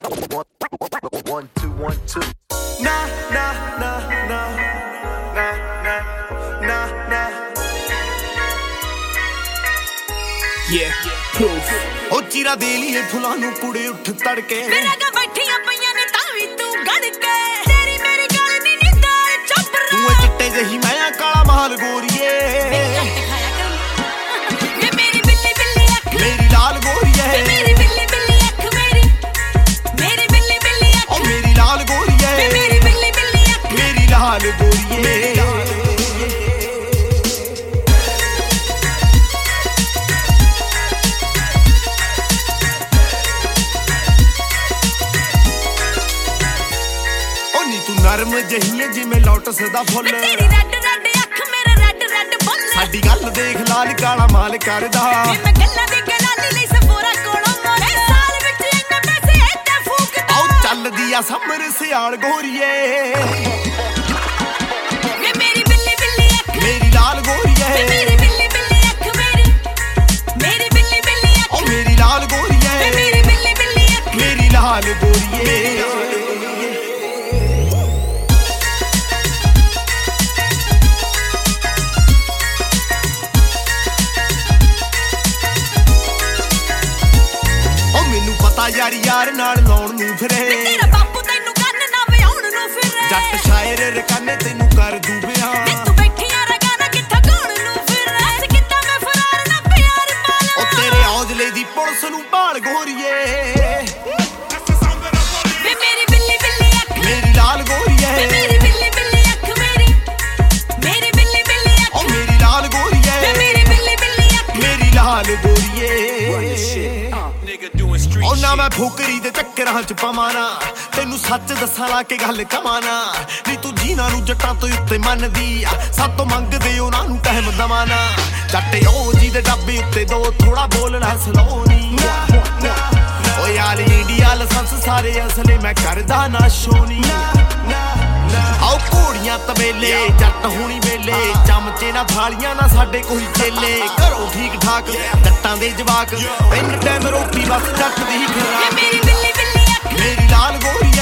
1 2 1 2 Na na na na na na na na Yeah, proof. ਉਹ ਚੀਰਾ ਦੇ ਲਈਏ ਫੁੱਲਾਂ ਨੂੰ ਕੁੜੇ ਉੱਠ ਤੜਕੇ ਮੇਰਾ ਗਾ ਬੈਠੀਆਂ ਪਈਆਂ ਨੇ ਤਾਂ ਵੀ ਤੂੰ ਗੜ ਕੇ ਤੇਰੀ ਮੇਰੀ ਗੱਲ ਦੀ ਨਿੰਦਾਲ ਚੁੱਪ ਤੂੰ ਐ ਚਿੱਟੇ ਜਿਹੀ ਮੈਂ ਕਾਲਾ ਮਾਲ ਗੋਰੀਏ ਵੇ ਮੇਰੀ ਬਿੱਲੀ ਬਿੱਲੀ ਅੱਖ ਮੇਰੀ ਲਾਲ ਗੋਰੀਏ ਮੇਰੀ ਬਿੱਲੀ ਬਿੱਲੀ ਅੱਖ ਮੇਰੀ ਬਿੱਲੀ ਬਿੱਲੀ ਅੱਖ ਉਹ ਮੇਰੀ ਲਾਲ ਗੋਰੀਏ ਵੇ ਮੇਰੀ ਬਿੱਲੀ ਬਿੱਲੀ ਅੱਖ ਮੇਰੀ ਲਾਲ ਗੋਰੀਏ ਨਰਮ ਜਹੀਏ ਜਿਵੇਂ ਲੋਟਸ ਦਾ ਫੁੱਲ ਤੇਰੀ ਰੈੱਡ ਰੈੱਡ ਅੱਖ ਮੇਰਾ ਰੈੱਡ ਰੈੱਡ ਫੁੱਲ ਸਾਡੀ ਗੱਲ ਦੇਖ ਲਾਲ ਕਾਲਾ ਮਾਲ ਕਰਦਾ ਮੈਂ ਗੱਲਾਂ ਦੀ ਗਲਾਲੀ ਲਈ ਸਫੋਰਾ ਕੋਲੋਂ ਮੋੜੇ ਸਾਲ ਵਿੱਚ ਇੰਨੇ ਪੈਸੇ ਇੱਥੇ ਫੂਕਦਾ ਆਉ ਚੱਲਦੀ ਆ ਸਮਰ ਸਿਆਲ ਗੋਰੀਏ ਵੇ ਮੇਰੀ ਬਿੱਲੀ ਬਿੱਲੀ ਅੱਖ ਮੇਰੀ ਲਾਲ ਗੋਰੀਏ ਮੇਰੀ ਬਿੱਲੀ ਬਿੱਲੀ ਅੱਖ ਮੇਰੀ ਬਿੱਲੀ ਬਿੱਲੀ ਅੱਖ ਉਹ ਮੇਰੀ ਲਾਲ ਗੋਰੀਏ ਮੇਰੀ ਬਿੱਲੀ ਬਿੱਲੀ ਅੱਖ ਮੇਰੀ ਲਾਲ ਗੋਰੀਏ ਯਾਰ ਯਾਰ ਨਾਲ ਲਾਉਣ ਨੂੰ ਫਿਰੇ ਤੇਰਾ ਬਾਪੂ ਤੈਨੂੰ ਕੰਨ ਨਾ ਵਿਆਉਣ ਨੂੰ ਫਿਰੇ ਜੱਟ ਸ਼ਾਇਰ ਰਕਾਨੇ ਤੈਨੂੰ ਕਰ ਦੂ ਬਿਆਨ ਤੂੰ ਬੈਠੀਆਂ ਰਗਾਨਾ ਕਿੱਥਾ ਗਾਉਣ ਨੂੰ ਫਿਰੇ ਐਸ ਕਿੱਦਾਂ ਮੈਂ ਫਰਾਰ ਨਾ ਪਿਆਰ ਪਾਲਾਂ ਉਹ ਤੇਰੇ ਔਜਲੇ ਦੀ ਪੁਲਿਸ ਨੂੰ ਭਾਲ ਗੋਰੀਏ ਵੇ ਮੇਰੀ ਬਿੱਲੀ ਬਿੱਲੀ ਅੱਖ ਮੇਰੀ ਲਾਲ ਗੋਰੀਏ ਮੇਰੀ ਬਿੱਲੀ ਬਿੱਲੀ ਅੱਖ ਮੇਰੀ ਬਿੱਲੀ ਬਿੱਲੀ ਅੱਖ ਉਹ ਮੇਰੀ ਲਾਲ ਗੋਰੀਏ ਮੇਰੀ ਬਿੱਲੀ ਬਿੱਲੀ ਅੱਖ ਮੇਰੀ ਲਾਲ ਗੋਰੀਏ ਉਹ ਨਾ ਮੈਂ ਫੁਕਰੀ ਦੇ ਚੱਕਰਾਂ ਚ ਪਵਾਣਾ ਤੈਨੂੰ ਸੱਚ ਦੱਸਾਂ ਲਾ ਕੇ ਗੱਲ ਕਮਾਣਾ ਨੀ ਤੂੰ ਜੀਨਾ ਨੂੰ ਜੱਟਾਂ ਤੋਂ ਉੱਤੇ ਮੰਨਦੀ ਆ ਸਾਤੋਂ ਮੰਗਦੇ ਉਹਨਾਂ ਨੂੰ ਟਾਈਮ ਦਵਾਣਾ ਜੱਟ ਉਹ ਜੀ ਦੇ ਡੱਬੇ ਉੱਤੇ ਦੋ ਥੋੜਾ ਬੋਲਣਾ ਸਲੋਨੀ ਓ ਯਾਰ ਇੰਡੀਆ ਲਾਇਸੈਂਸ ਸਾਰੇ ਅਸਲੇ ਮੈਂ ਕਰਦਾ ਨਾ ਸ਼ੋਨੀ ਆਓ ਘੋੜੀਆਂ ਤਬੇਲੇ ਜੱਟ ਹੋਣੀ ਵੇਲੇ ਚਮਚੇ ਨਾ ਥਾਲੀਆਂ ਨਾ ਸਾਡੇ ਕੋਈ ਚੇਲੇ ਘਰੋਂ ਠੀਕ ਠਾਕ ਜੱਟਾਂ ਦੇ ਜਵਾਕ ਤਿੰਨ ਟਾਈਮ ਰੋਟੀ ਬਸ ਜੱਟ ਦੀ ਖਰਾਕ ਮੇਰੀ ਬਿੱਲੀ ਬਿੱਲੀ ਅੱਖ ਮੇਰੀ ਲਾਲ ਗੋਰੀਏ